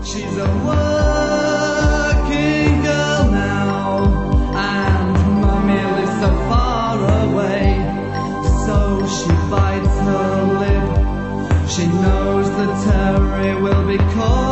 She's a working girl now, and Mummy lives so far away. So she bites her lip. She knows that Terry will be called.